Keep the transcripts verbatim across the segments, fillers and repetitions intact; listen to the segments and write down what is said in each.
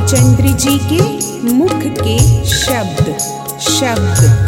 रामचंद्र जी के मुख के शब्द शब्द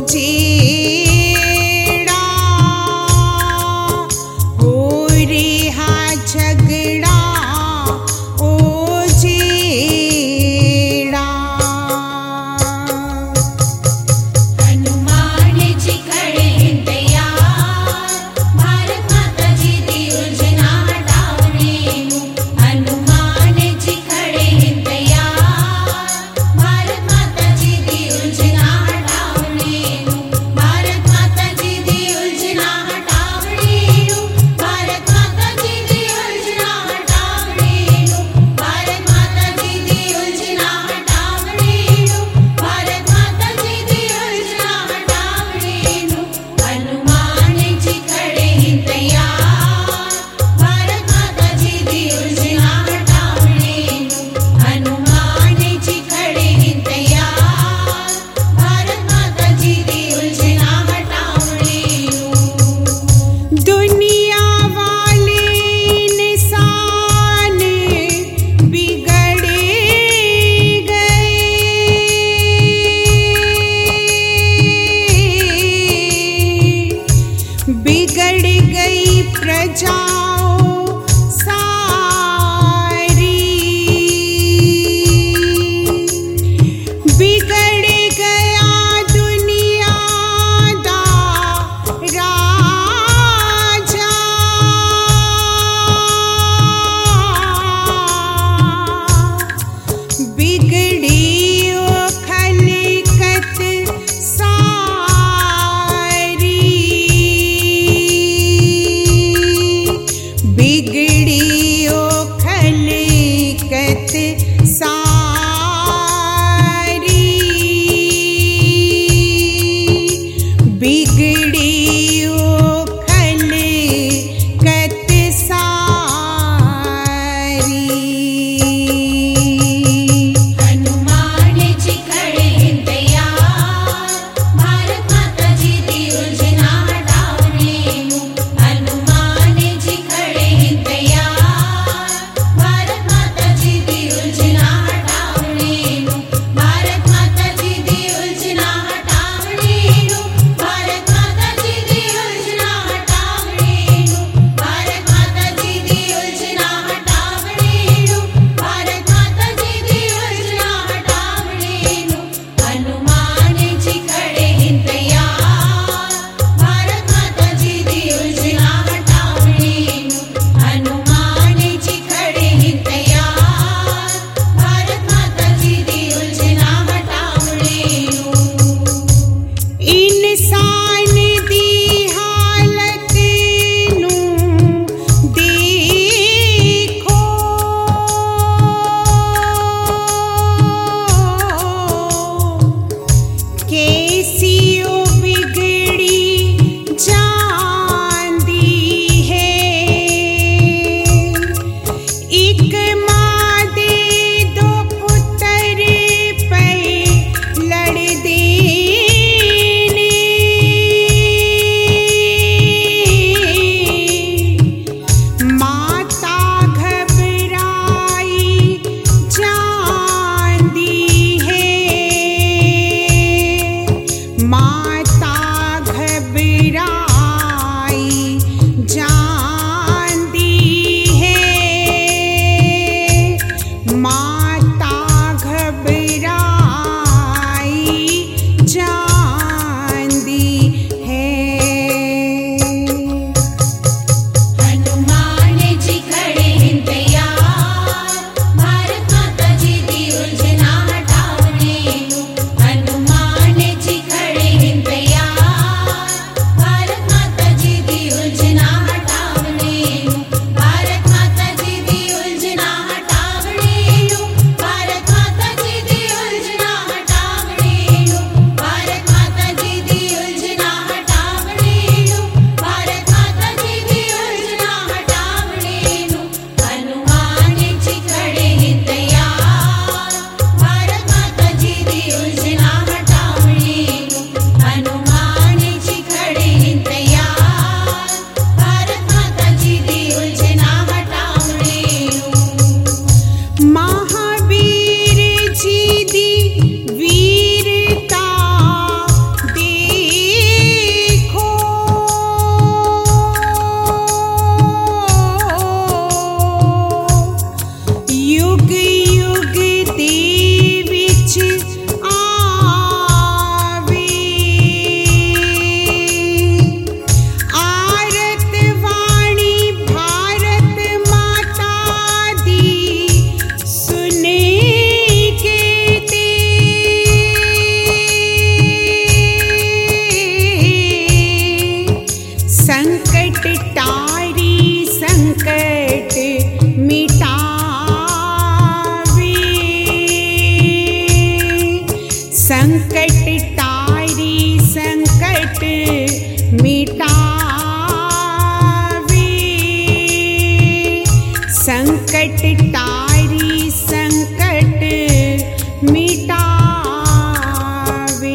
जेड़ा हो रेहा झगड़ा ओ जेड़ा। हनुमान जी खड़े हैं तैयार, भारत माता जी दी उलझना हटावने नू। हनुमान जी खड़े हैं तैयार, भारत माता जी दी उलझना हटावने नू। भारत माता जी दी उलझना हटावने नू। भारत माता जी दी उलझना हटावने नू। भारत माता जी दी उलझना हटावने नू। भारत माता जी दी उलझना हटावने नू। हनुमान जी खड़े हैं तैयार, भारत माता जी दी उलझना हटावने नू। हनुमान जी खड़े हैं तैयार, भारत माता जी दी उलझना हटावने नू। दुनिया वाले इंसान बिगड़े गए, बिगड़ गई प्रजाओं सारी, बिगड़ गया दुनिया दा राजा। बिगड़ी ओ खलकत सारी, बिगड़ी ओ खलकत सारी, बिगड़ी ओ खलकत सारी। हनुमान जी खड़े हैं तैयार, भारत माता जी दी उलझना हटावने नू। हनुमान जी खड़े हैं तैयार, भारत माता जी दी उलझना हटावने नू। भारत माता जी दी उलझना हटावने नू। भारत माता जी दी उलझना हटावने नू। भारत माता जी दी उलझना हटावने नू। भारत माता जी दी उलझना हटावने नू। हनुमान जी खड़े हैं तैयार, भारत माता जी दी उलझना हटावने नू। हनुमान जी खड़े हैं तैयार, भारत माता जी दी उलझना हटावने नू। इंसान दी हालत नू देखो, कैसी ओ बिगड़ी जांदी है। एक माँ दे दो पुत्र पे लड़ देने, माता घबराई जांदी है। माता घबराई जांदी है। माता घबराई जांदी है। हनुमान जी खड़े हैं तैयार, भारत माता जी दी उलझना हटावने नू। हनुमान जी खड़े हैं तैयार, भारत मिटावे, संकट तारी संकट मिटावे।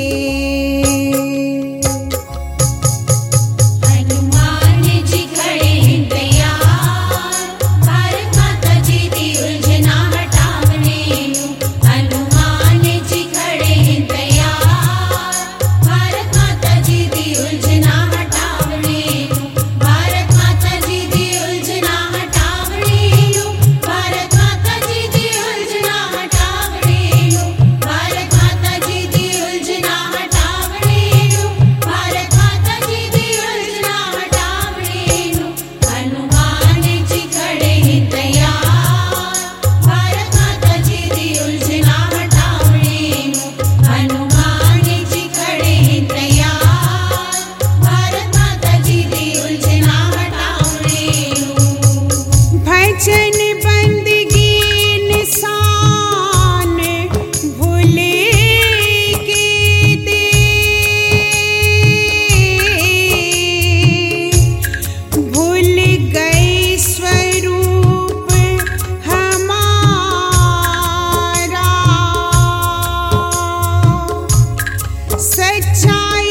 हनुमान जी खड़े हैं तैयार, भारत माता जी दी उलझना हटावने नू। हनुमान जी खड़े हैं तैयार, भारत माता जी दी उलझना हटावने नू। भारत माता जी दी उलझना हटावने नू। भारत माता जी दी उलझना हटावने नू। भारत माता जी दी उलझना हटावने नू। भारत माता जी दी उलझना हटावने नू। हनुमान जी खड़े हैं तैयार, भारत माता जी दी उलझना हटावने नू। हनुमान जी खड़े हैं तैयार, भारत माता जी दी उलझना हटावने नू। भजन बंदगी निशान भूलेगे दे, भूल गए स्वरूप हमारा, सच्चाई